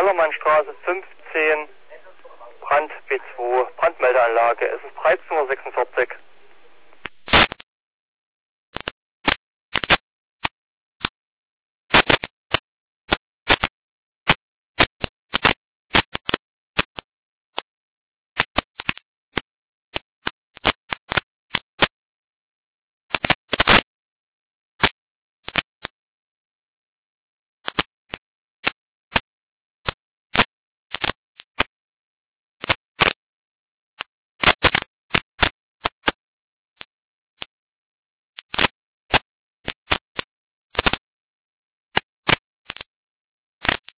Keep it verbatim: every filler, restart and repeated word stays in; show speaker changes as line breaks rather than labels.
Kellermannstraße fünfzehn, Brand B zwei, Brandmeldeanlage. Es ist dreizehn Uhr sechsundvierzig.